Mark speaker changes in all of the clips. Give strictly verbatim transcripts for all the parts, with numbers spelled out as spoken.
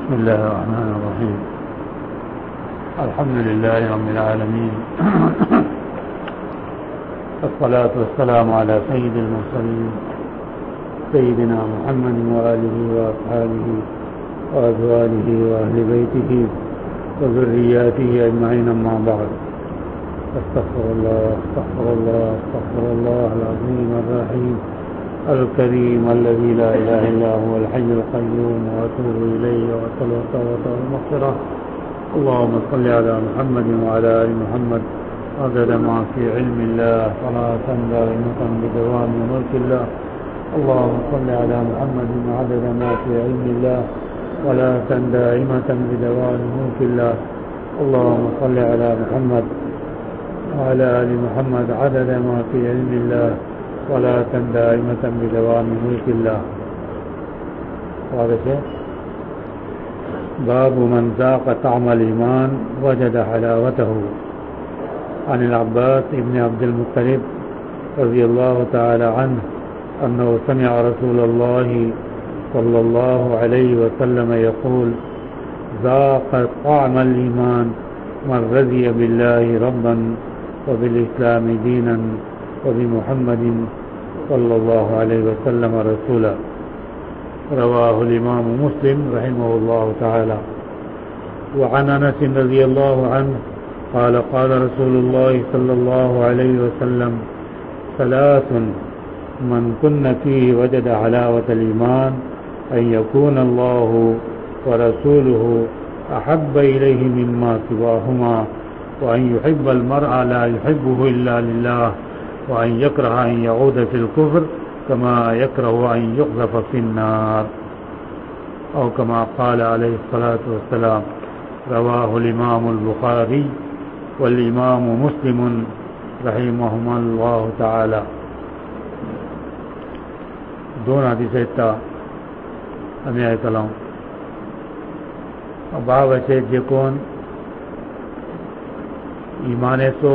Speaker 1: بسم الله الرحمن الرحيم. الحمد لله رب العالمين. الصلاة والسلام على سيد المرسلين سيدنا محمد وآله وأصحابه وأزواجه وأهل بيته وذرياته أجمعين، أما بعد. استغفر الله استغفر الله استغفر الله العظيم الرحيم الكريم الذي لا إله إلا هو الحي القيوم، وأتوب إليه وأسأله التوبة والمغفرة. اللهم صل على محمد وعلى آل محمد عدد ما في علم الله صلاة دائمة بدوام ملك الله. اللهم صل على محمد عدد ما في علم الله صلاة دائمة بدوام ملك الله. اللهم صل على محمد وعلى آل محمد عدد ما في علم الله صلاة دائمة بدوام ملك الله. باب من ذاق طعم الإيمان وجد حلاوته. عن العباس بن عبد المطلب رضي الله تعالى عنه أنه سمع رسول الله صلى الله عليه وسلم يقول: ذاق طعم الإيمان من رضي بالله ربا وبالإسلام دينا وبمحمد صلى الله عليه وسلم رسولا. رواه الإمام مسلم رحمه الله تعالى. وعن أنس رضي الله عنه قال: قال رسول الله صلى الله عليه وسلم: ثلاث من كن فيه وجد حلاوة الإيمان أن يكون الله ورسوله أحب إليه مما سواهما، وأن يحب المرء لا يحبه إلا لله، وأن يكره أن يعود في الكفر كما يكره أن يقذف في النار، أو كما قال عليه الصلاة والسلام. رواه الإمام البخاري والإمام مسلم رحمهما الله تعالى. دون حدیث تا ہمیں کلام باب اچھے جکون ایمان سو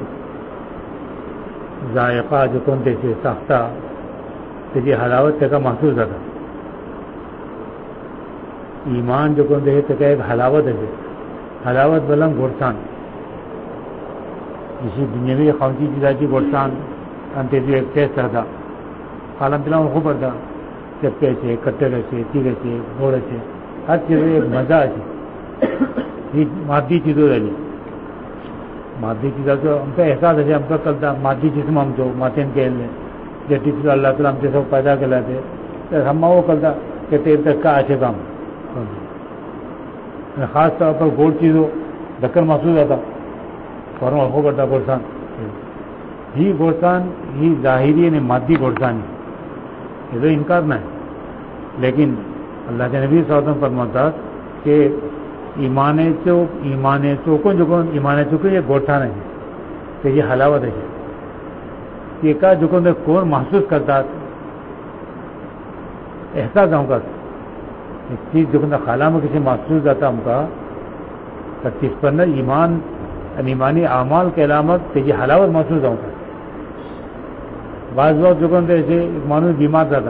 Speaker 1: ذائقہ جکون تیسے ساختہ تیجی حلاوت تکا محسوس تھا. ایمان جکون تیسے تکا ایک حلاوت ہے. حلاوت بلن گھڑسان اسی دنیاوی خونچی چیزا کی گھڑسان انتیجی ایک ٹیسٹ تھا. خالم تلاؤں خوب پڑتا چپے سے کٹر سے تیرے سے گھوڑے سے ہر چیز ایک مزہ ہے. مادی چیزوں رہی مادی چیزیں تو ہم کا احساس ہے. ہم کا کلتا مادی جسم ہم جو ماتین کے لیں جیسی چیز اللہ تعالیٰ ہم سے سب پیدا کر لاتے ہم وہ کلتا کہ تیر تک کا اچھے کام. خاص طور پر گوڑ چیزوں دکن محسوس آتا فوراً ہو کرتا گوڑسان. ہی گوڑسان ہی ظاہری یعنی مادی گوڑسان یہ تو انکار نہ ہے. لیکن اللہ کے نبی صلی اللہ علیہ وسلم فرماتا کہ ایمان چوک ایمان چوکوں جکون ایمان چوکوں یہ گوٹھا نہیں کہ یہ حلاوت ہے. یہ کا جکون کون محسوس کرتا احساس ہوں کا ایک چیز جکون خالہ میں کسی محسوس جاتا ہم کا کس پر نہ ایمان ایمانی اعمال کے علامت کہ یہ حلاوت محسوس ہوں کا. بعض وقت جکون ایسے ایک مانوس بیمار رہتا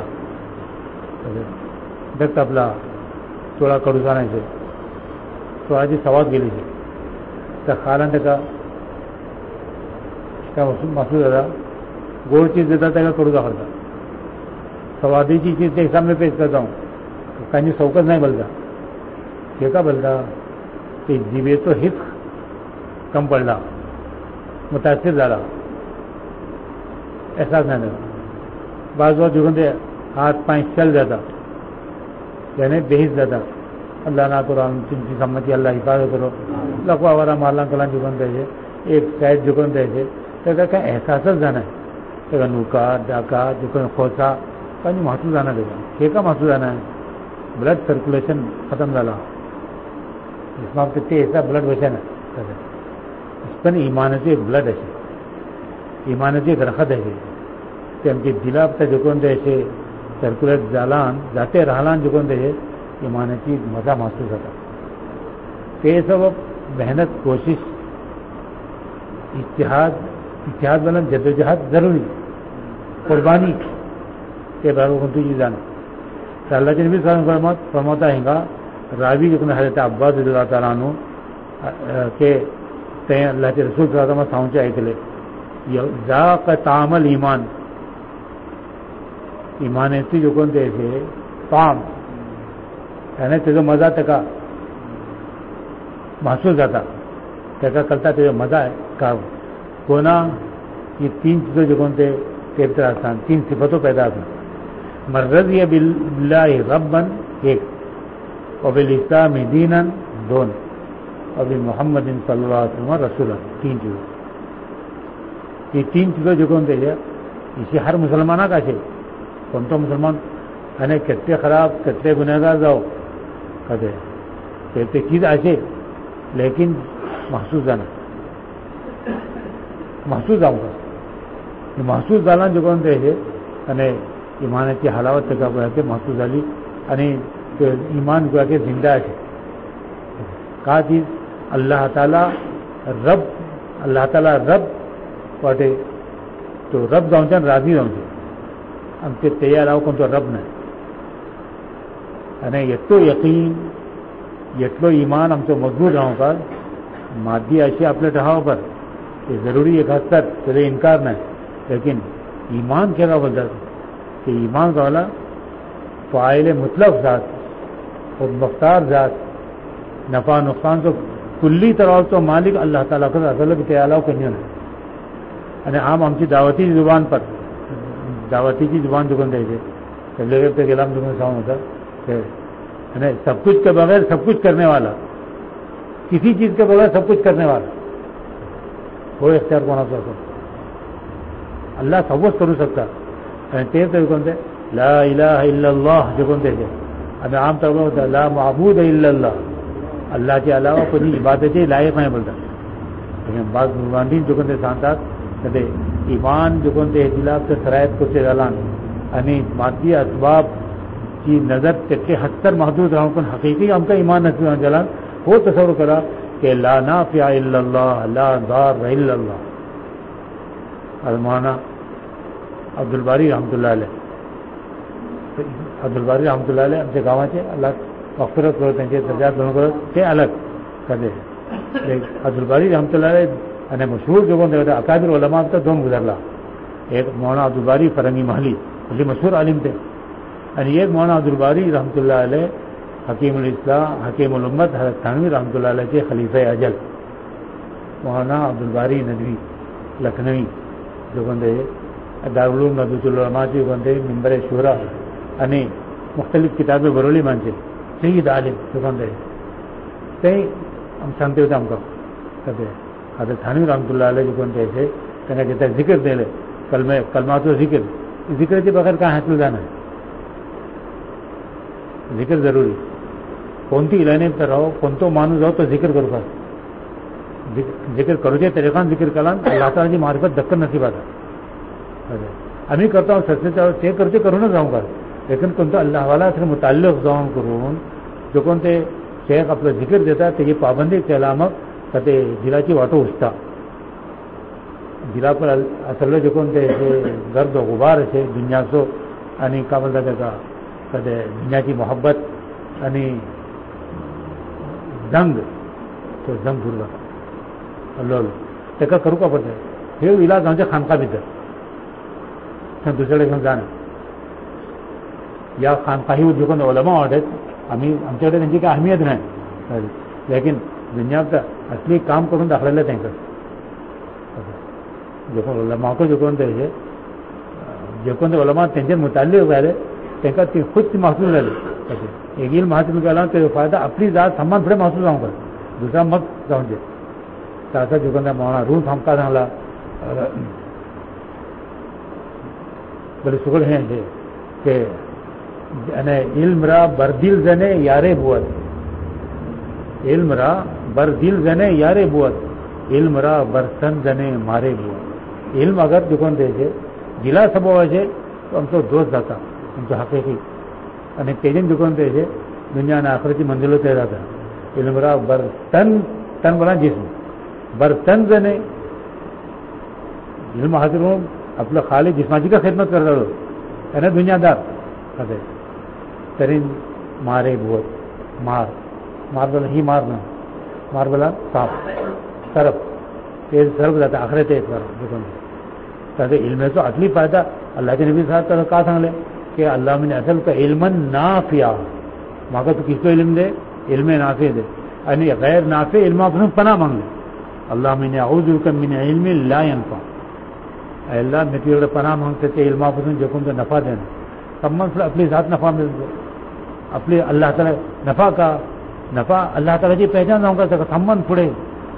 Speaker 1: دیکھتا اپلا تھوڑا کڑوسانا سے تو آج سواد گلی سے تو خالن کا محسوس رہتا گوڑ چیز دیتا تھا کڑوسا کرتا. سوادی کی چیز کے سامنے پیش کرتا ہوں کہیں سوکت نہیں بلتا. یہ کا بلتا کہ جیوے تو حص کم پڑا متاثر زیادہ احساس نہیں دیتا. بعض وقت جو ہاتھ پائیں چل جاتا یعنی بےحص جاتا. اللہ نہ کرو چن کی سمتی اللہ حفاظت کرو لکھوا ہمارا مالا کلان جکن دے ایک سائڈ جکن دے کہ احساس جانا ہے کہ نوکا ڈاکا جکن کھوسا کہیں محسوس آنا دے گا. یہ کا محسوس آنا ہے بلڈ سرکولیشن ختم ڈالا اس میں آپ کتنے ایسا بلڈ ویسے نا اس پر ایمان سے ایک بلڈ ایسے ایمان سے ایک رخت ہے کہ ہم کی دلا پہ جکن دے ایسے سرکولیٹ جالان جاتے رہلان جکن دے ایمان کی مزہ محسوس ہوتا. تو یہ سب محنت کوشش اتحاد اتحاد بنا جدوجہد ضروری قربانی کے بارے میں جانا. اللہ کے نبی صلی اللہ علیہ وسلم فرماتا ہے گا راوی جو حضرت عباس رضی اللہ تعالیٰ عنہ کے تئیں اللہ کے رسول صلی اللہ علیہ وسلم ساؤنچے آئے ذاق طعم الایمان ایمان ایسی جو کون تھے طعم یعنی تجھے مزہ تکا محسوس آتا تکا کرتا تجھے مزہ ہے کا کونا یہ تین چیزیں جو کون تھے تیرتے آسان تین صفتوں پیدا تھا مرضی باللہ ربن ایک وبالاسلام دینا دون اور محمد صلی اللہ علیہ وسلم رسول تین چیزیں یہ تین چیزیں جو کون تھے اسی ہر مسلمانہ کا چاہیے کون تو مسلمان یعنی کتنے خراب کتنے گنہگار جاؤ کہتے کہتے چیز آچے لیکن محسوس جانا محسوس جاؤں گا یہ محسوس جانا جو کون تھے یعنی ایمان کی حلاوت کا کہ محسوس جالی یعنی ایمان کو کہ زندہ ہے کہا چیز اللہ تعالیٰ رب اللہ تعالیٰ رب پٹے تو رب جاؤں چاہ راضی جاؤں چاہ ہم کے تیار آؤ کون تو رب نے یعنی یتو یقین یتلو ایمان ہم تو مضبوط رہوں کا مادی اشیاء اپنے ٹہاؤ پر یہ ضروری ایک حد تک چلے انکار نہیں لیکن ایمان کیا کا بولتا کہ ایمان کا والا فاعل مطلق ذات اور مختار ذات نفع نقصان تو کلی طرح تو مالک اللہ تعالیٰ کا اصل بھی تیار آؤ کنیوں نے یعنی عام ہم کی دعوتی زبان پر دعوتی کی زبان جو دے تھے تبلیغ پہ غلام جو ساؤں ہوتا کہ سب کچھ کے بغیر سب کچھ کرنے والا کسی چیز کے بغیر سب کچھ کرنے والا وہ اختیار کون ہوتا ہے اللہ سب کچھ کر سکتا تیر تو کون تھے لا الہ الا اللہ جو کون تھے ہمیں عام طور پر ہوتا ہے لا معبود الا اللہ اللہ کے علاوہ کوئی عبادت لائق نہیں بولتا لیکن بعض مسلمان جو کون تھے سانتات کہتے ایمان جو کون تھے خلاف سے شرائط کو سے دلان یعنی مادی اسباب کی نظر کے حتر محدود رہا کن حقیقی ہم کا ایمان نصیب جلان وہ تصور کرا کہ لا نافع الا اللہ لا ضار الا اللہ مولانا عبد الباری رحمۃ اللہ علیہ عبد الباری رحمۃ اللہ علیہ ہم سے گاواں سے اللہ مغفرت کرتے ہیں درجات دونوں کرو کہ الگ کر دے عبد الباری رحمۃ اللہ علیہ یعنی مشہور جو کون تھا اکابر علماء کا دوم گزرلا ایک مولانا عبد الباری فرنگی محلی بڑی مشہور عالم تھے یعنی ایک مولانا عبد الباری رحمۃ اللہ علیہ حکیم الاسلام حکیم الامت حضرت تھانوی رحمۃ اللہ علیہ کے خلیفہ اجل مولانا عبد الباری ندوی لکھنوی جو بندے دارالعلوم ندوۃ العلماء جو بندے ممبر شورا یعنی مختلف کتابیں برولی مانچے سید عالم جو بندے کہیں ہم سنتے ہوتے ہم کو کہتے حضرت تھانوی رحمۃ اللہ علیہ جو بندے ایسے کہنا کہتا ہے ذکر دے لے کلمہ کلمات و ذکر ذکر کے بغیر کہاں حاصل جانا ہے ذکر ضروری کون تی لینے پر رہو کون تو مانو جاؤ تو ذکر کرو کر ذکر کرو جائے طریقہ ذکر کلان اللہ تعالیٰ کی معرفت دکن نصیب آتا ابھی کرتا ہوں سچ سے چیک کرتے کروں نہ جاؤں گا لیکن کون تو اللہ والا سے متعلق جاؤں کروں جو کون تے شیخ اپنا ذکر دیتا تو یہ پابندی کے علامت کہتے ضلع کی واٹو اٹھتا ضلع پر اصل جو کون تے گرد و غبار سے دنیا سو یعنی کا بولتا کہتا کہتے دنیا کی محبت یعنی زنگ تو زنگ پور کا اللہ اللہ ٹیکا کرو کا پڑتا ہے پھر علاج جاؤں سے خانقاہ بھی در دوسرے کے جانا یا خانقاہی جو کون علماء آٹے ہمیں ہم چڑھے ان کی اہمیت نہیں لیکن دنیا کا اصلی کام کروں داخلہ لیتے ہیں جو کون علماء کو جو کون دے جو کون علماء تنجن متعلق رہے تنکا خود سے محسوس رہے ایک علم حاصل کرنا تو فائدہ اپنی ذات سامان تھوڑے محسوس رہوں گا دوسرا مت سمجھے ساتھ جو کون مولانا روح ہم کا سنبھلا بڑے شکر ہیں کہ علم را بردل زنے یارے بوت علم را بردل زنے یارے بوت علم را برتن زنے مارے بوت علم اگر جو کون دے سے گلا سب ہوا سے تو ہم تو دوست جاتا ہم تو حقیقی یعنی تیجن جو کون دے سے دنیا نے آخرتی منزلوں تے جاتا علم را برتن تن بنا جسم برتن زنے علم حاصل ہوں اپنا خالی جسمانی کا خدمت کر رہا ہو یعنی دنیا دار کہتے ترین مارے بہت مار مار بلا ہی مارنا مار بلا صاف طرف تیز طرف جاتا آخرے تیز طرف تاکہ علم ہے تو اصلی فائدہ اللہ کے نبی صاحب تعالیٰ کہا سنگ لے کہ اللہ من اصل کا علم نافع ماں کا تو کس کو علم دے علم نافع دے یعنی غیر نافع علم اپنے پناہ مانگ لے اللہ من اعوذ بک من علم لا ينفع اے اللہ میں تیرے پناہ مانگتے تھے علم اپنے جو کن تو نفع دینا تمام اپنی ذات نفع مل دے اپنے اللہ تعالیٰ نفع کا نفع اللہ تعالیٰ کی پہچان نہ ہوگا تمن پڑے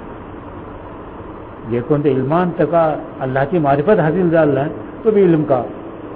Speaker 1: یہ کون تو علمان تک اللہ کی معرفت حاصل ڈال ہے تو بھی علم کا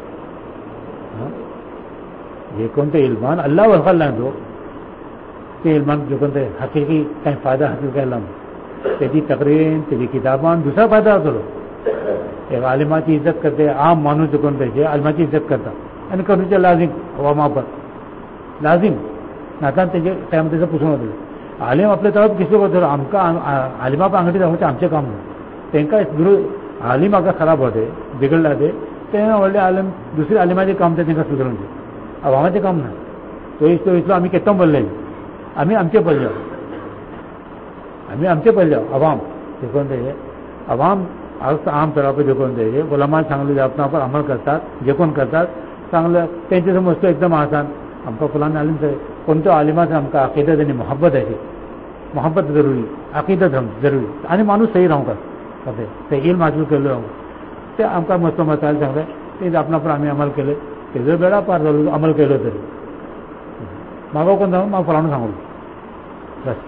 Speaker 1: یہ کون تو علمان اللہ وفال لائن دو کہ علمان جو کون حقیقی کہیں فائدہ حاصل کر لوں تیری تقریر تیری کتابان دوسرا فائدہ حاصل ہو ایک عالمہ کی عزت کرتے عام مانو جو کون تھے عالمہ کی عزت کرتا یعنی کرنا چاہیے لازم عوامہ پر لازم ناتان تجھے قیامت سے پوچھنا ہوتا عالم اپنے طرف کسی کو دھر ہم کا عالمہ پر انگٹی ہوتے ہم سے کام ہو تینکا درو عالم اگر خراب ہوتے بگڑ لاتے تینا ولے عالم دوسری عالمہ کے کام تھے تینکا سدھروں گے اب ہمارے کام نہ تو اس تو اس میں ہمیں کتنا بول رہے ہیں ہمیں ہم سے پڑھ جاؤ ہمیں ہم سے پڑھ جاؤ عوام دیکھو دے عوام عام طور پہ دیکھو دے علماء چانگلی اپنا پر عمل کرتا جکون کرتا چانگل تینچے سمجھتے ایک دم آسان ہم کا فلاں عالم سے کون تو عالمہ سے ہم کا عقیدت یعنی محبت ہے محبت ضروری عقیدت ہم ضروری یعنی مانو صحیح رہوں گا کہتے تو علم حاصل کر لوں تو ہم کا مست مسائل چاہ رہے تو اپنا پر ہمیں عمل کے لے کہ بیڑا پار عمل کے لو تیرے ماں کو کون ماں فلاں سانگو بس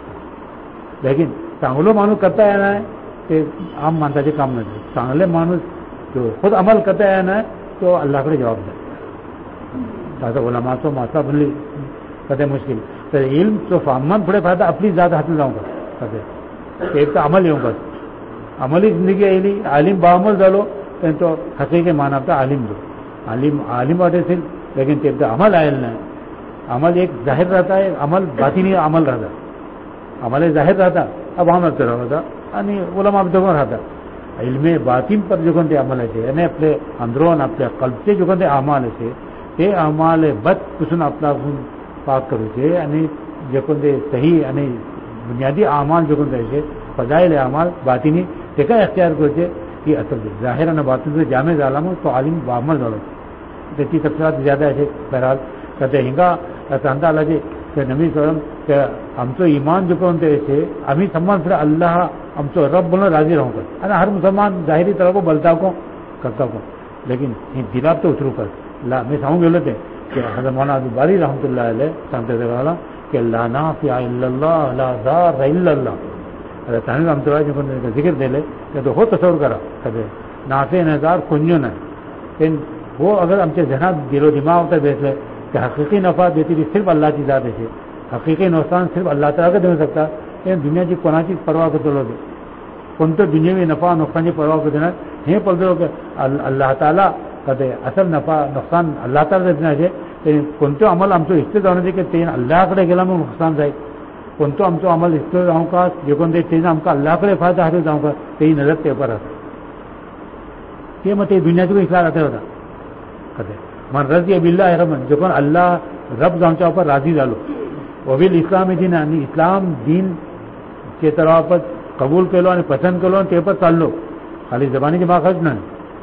Speaker 1: لیکن چانگلو مانو کرتا ہے نا کہ عام مانتا جی کام نہ دے چانگلے مانوس جو خود عمل کرتا ہے نا تو اللہ کو جواب دے تازہ علماء تو ماسا بھلی کہتے مشکل تو علم تو فامن تھوڑے فائدہ اپنی ذات حاصل لاؤں گا کہتے ایک تو عمل ہی ہوں گا عملی زندگی ہے عالم بعمل ڈالو تو حقیقی مانا تھا عالم دو عالم عالم واٹے سے لیکن تیب عمل آئل نہ عمل ایک ظاہر رہتا ہے عمل باطنی عمل رہتا عمل ظاہر رہتا اب عمل تو رہتا یعنی علماء جگہ رہتا علم باطن پر جو کہتے عمل ہے یعنی اپنے اندرون اپنے قلب سے جو کہتے اعمال ہے یہ اعمال بد کسن اپنا پاک کرو چھے یعنی جو کہتے صحیح یعنی بنیادی اعمال جو کہتے فضائل اعمال باطنی دیکھا اختیار کرو چھے کہ اصل ظاہر نہ باطن سے جامع ظالم ہو تو عالم بعمل ڈالو دیکھی تفصیلات زیادہ ایسے بہرحال کہتے ہنگا کہتا اللہ جی کہ نبی صلی اللہ علیہ وسلم کہ ہم تو ایمان جو کہتے ایسے ہمیں سمان پھر اللہ ہم تو رب بولنا راضی رہوں کر ہر مسلمان ظاہری طرح کو بلتا کو کرتا کو لیکن دلاب تو اترو کر لا میں ساموں گے لیتے کہ حضرت مولانا باری رحمۃ اللہ علیہ سامتے والا کہ لا نافع الا اللہ لا ضار الا اللہ حضرت تانوی رحمۃ اللہ جو ذکر دے لے کہ تو ہو تصور کرا کہتے نافع نظار کنجو نہ لیکن وہ اگر ہم سے ذہن دل و دماغ ہوتا بیٹھ لے کہ حقیقی نفع دیتی بھی صرف اللہ کی ذات ہے حقیقی نقصان صرف اللہ تعالیٰ کا دے سکتا لیکن دنیا کی کونا چیز پرواہ کو تو کون تو دنیا میں نفع نقصان کی پرواہ کو دینا یہ پڑھ دو کہ اللہ تعالیٰ کہتے اصل نفع نقصان اللہ تعالیٰ دینا ہے لیکن کون تو عمل ہم تو اس سے جانے دے کہ تین اللہ کڑے گلا میں نقصان جائے کون تو ہم تو عمل اس سے جاؤں کا جو کون دے تین ہم کا اللہ کڑے فائدہ حاصل جاؤں گا تین نظر کے اوپر آتا یہ مت دنیا کو اخلاق آتے ہوتا کہتے من رضی اب اللہ رحمن جو کون اللہ رب جاؤں چاہوں پر راضی ڈالو وہ بھی اسلام دین یعنی اسلام دین کے طرح پر قبول کر لو پسند کر لو تے پر چل لو خالی زبانی دماغ خرچ نہ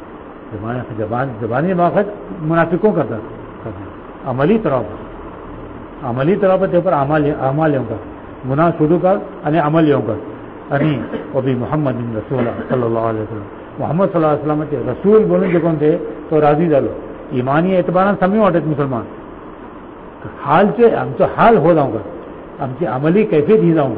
Speaker 1: زبان زبانی دماغ خرچ منافقوں کرتا عملی طرح پر عملی طرح پر تے پر اعمال اعمال ہوں گا گناہ شروع کر یعنی عمل ہوں گا یعنی وہ بھی محمد رسول صلی اللہ علیہ وسلم محمد صلی اللہ علیہ وسلم کے رسول بولیں جو کون تھے تو راضی ڈالو ایمانی اعتبار سمجھ اٹھے مسلمان حال سے ہم تو حال ہو جاؤں گا ہم سے عملی کیفیت ہی جاؤں گا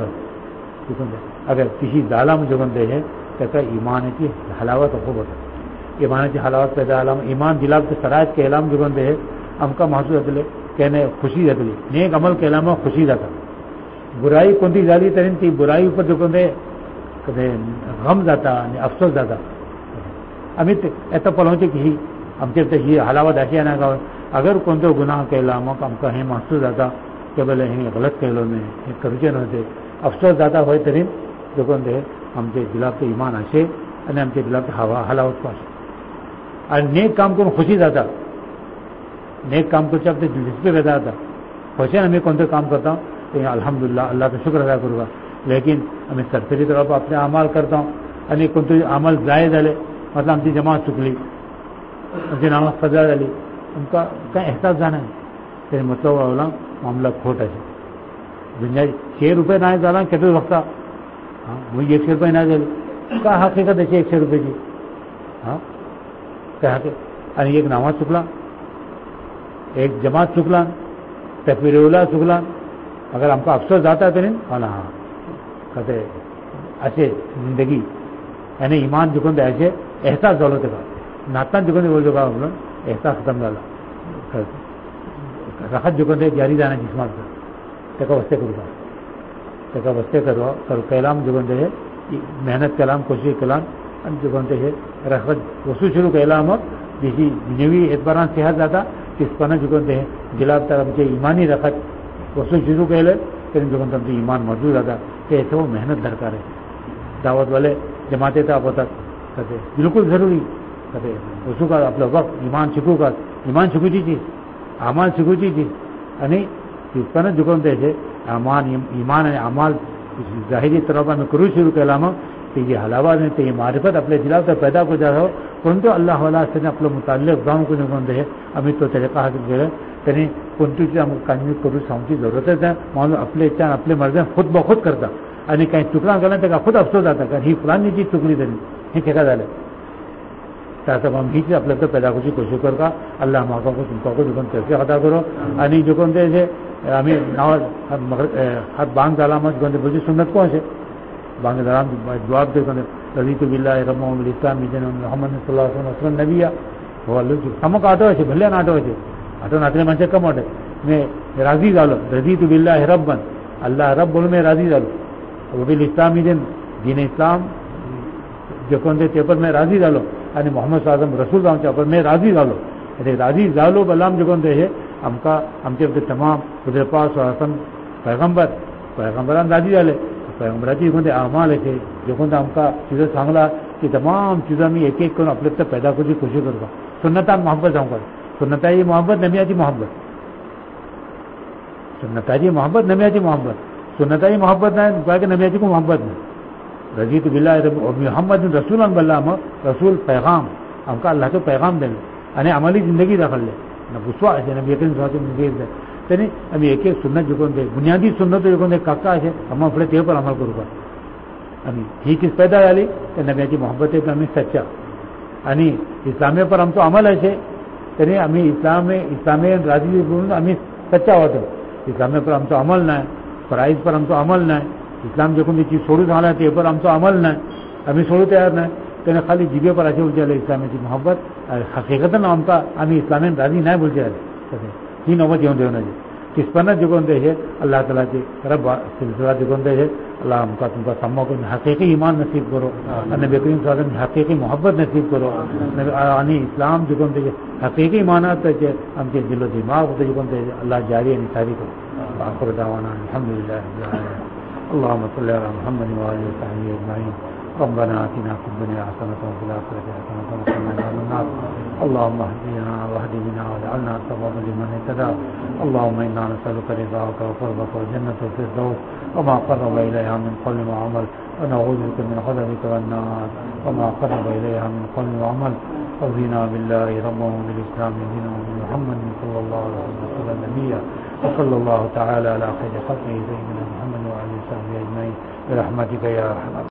Speaker 1: اگر کسی ظالہ میں جو بندے ہیں کہتا ایمان کی حلاوت ہو بتا ایمان کی حلاوت پیدا علام ایمان دلاب کے شرائط کے اعلام جو بندے ہیں ہم کا محسوس رکھ لے کہنے خوشی رکھ لی نیک عمل کے علامہ خوشی رکھا برائی کون سی جاری ترین تھی برائی اوپر جو بندے کہتے غم جاتا افسوس جاتا امت ایسا پلوچے کسی ہم کہتے یہ حلاوت ایسی آنا کا اگر کون تو گناہ کے علاموں کا ہم کا ہے محسوس جاتا کہ بولے ہیں غلط کہلو میں کرچے نہ ہوتے افسوس زیادہ ہوئے ترین جو کون دے ہم سے دلاب کے ایمان آشے اور ہم سے دلاب کے ہوا حلاوت پاس اور نیک کام کو خوشی جاتا نیک کام کو چلتے دلچسپی پیدا تھا خوشیاں ہمیں کون سے کام کرتا ہوں تو الحمدللہ اللہ کا شکر ادا کروں گا، لیکن ہمیں سرسری طور پر اپنے اعمال کرتا ہوں یعنی کون تو عمل ضائع ڈالے مطلب ہم کی جماعت چکلی ہم کی نماز قضا ڈالی ان کا کہیں احساس جانا ہے پھر مطلب والا معاملہ کھوٹ ہے دنیا چھ روپے نہ ڈالا کتنے وقت ہاں وہی ایک سو روپئے نہ ڈالے کا حقیقت ہے ایک سو روپے کی ہاں کیا حقیقت یعنی ایک نماز چکلا ایک جماعت چکلا تکبیر اولا چکلا اگر ہم کو افسوس جاتا ہے تو نہیں ہاں ہاں کہتے ایسے زندگی یعنی ایمان جو کہتے ایسے احساس دولت کا ناطن جو کہتے بول کا احساس ختم ڈالا رخت جو کہتے جاری جانا جسمان کا ٹکا وستے کرو گا ٹکا وستے کرو کرو کلام جو کہتے ہے محنت کلام کوشش کلام جو کہتے ہیں رخت وسو شروع کلام جسی دنیوی اعتباران صحت جاتا کس پنہ جو کہتے ہیں جلاب تک ہم کے ایمانی رخت وسو شروع کہلے پھر جو کہتے ہیں ایمان موجود رہتا کہ ایسے وہ محنت درکار ہے دعوت والے جماعتیں تھا اب تک کہتے بالکل ضروری کہتے وسو کا اپنا وقت ایمان سکھو کا ایمان سکھو چی چیز اعمال سکھو چی چیز یعنی کس پنہ جو کہتے ہیں امان ایمان اعمال ظاہری طور پر میں کرو شروع کہلام کہ یہ حلاوت ہے تو یہ معرفت اپنے دلاؤ تک پیدا ہو جا رہا ہو پرنتو اللہ والا سے نے اپنے متعلق گاؤں کو جو کہتے ہیں ہمیں تو طریقہ حاصل کرے یعنی کنٹو چیز ہم کہیں کرو سام کی ضرورت ہے مان لو اپنے چاند اپنے مرضیں خود بخود کرتا یعنی کہیں ٹکڑا کرنا تو خود افسوس آتا کہ ہی فلانی چیز ٹکڑی دینی یہ ٹھیکا ڈالے تب ہم ہی چیز اپنے تو پیدا کرنے کی کوشش کر کا اللہ ہم کو تم کو جو کیسے ادا کرو یعنی جو کہتے ہیں ہمیں ہاتھ بانگ ڈالا جو کہتے بولتے سنت کون سے بانگ دارام جواب دے کہتے رضیت باللہ رب الاسلام محمد صلی اللہ علیہ وسلم نبی وہ ہم کو آٹو ہے بھلے نہ آٹو ہے آٹو ناطے من سے کم آٹے میں راضی ڈالو رضیت باللہ ربن اللہ رب بولو میں راضی ڈالو وہ بھی اسلامی دن دین اسلام جو کہتے تے پر میں راضی ڈالو یعنی محمد صلی اللہ علیہ وسلم رسول رام پر میں راضی ڈالو یعنی راضی ڈالو بلام جو کہتے ہیں ہم کا ہم کے تمام خدر پاس وسلم پیغمبر پیغمبران راضی ڈالے پیغمبراتی جو کہتے اعمال ہے جو کہتے ہم کا چیزیں سانگلا کہ تمام چیزوں میں ایک ایک کو اپنے تک پیدا کرنے کی کوشش کروں گا سنتا محبت ہوں گا سنتا یہ محبت نمیاتی محبت سنتا یہ محبت نمیاتی محبت سنتا یہ محبت نہ کہ نمیاتی کو محبت نہیں رضیت باللہ محمد رسول اللہ رسول پیغام ہم کا اللہ کے پیغام دینے یعنی عملی زندگی داخل لے نہ بسوا ہے نہ یقین یعنی ہم ایک ایک سنت جو کہتے بنیادی سنت جو کہتے کاکا ہے ہم اپنے تے پر عمل کروں گا ہم ہی کس پیدا ڈالی کہ نمیاتی محبت ہے کہ ہمیں سچا یعنی اسلامیہ پر ہم تو عمل ہے یعنی ہمیں اسلام میں اسلامیہ راضی ہمیں سچا ہوتا ہے اسلامیہ پر ہم تو عمل نہ ہے فرائض پر ہم تو عمل نہ ہے اسلام جو کوئی چیز چھوڑو ڈالا ہے پر ہم تو عمل نہ ہے ہمیں چھوڑو تیار نہ ہے کہ خالی جیبے پر ایسے بول اسلامیہ کی محبت حقیقت ہم کا ہمیں اسلامیہ راضی نہ بول جائے ہی نوبت یوں دینا جی کس پر جو کہتے ہیں اللہ تعالیٰ کے رب سلسلہ جو کہتے ہیں اللہ ہم کا تم کا سما کو حقیقی ایمان نصیب کرو نبی کریم صلی اللہ علیہ وسلم حقیقی محبت نصیب کرو یعنی اسلام جو کہتے ہیں حقیقی ایمانات ہے کہ ہم کے دل و دماغ ہوتے جو کہتے ہیں اللہ جاری نثاری کرو آخر دعوانا الحمدللہ اللهم صل على محمد وآله وصحبه أجمعين ربنا آتنا في الدنيا حسنة وفي الآخرة حسنة وقنا عذاب النار اللهم اهدنا واهد بنا واجعلنا سببا لمن اهتدى اللهم إنا نسألك رضاك وقربك والجنة والفردوس وما قرب إليها من قول وعمل ونعوذ بك من غضبك والنار وما قرب إليها من قول وعمل رضينا بالله ربا وبالإسلام دينا وبمحمد صلى الله عليه وسلم نبيا وصلى الله تعالى على خير خلقه سيدنا محمد وعلى آله وصحبه أجمعين برحمتك يا أرحم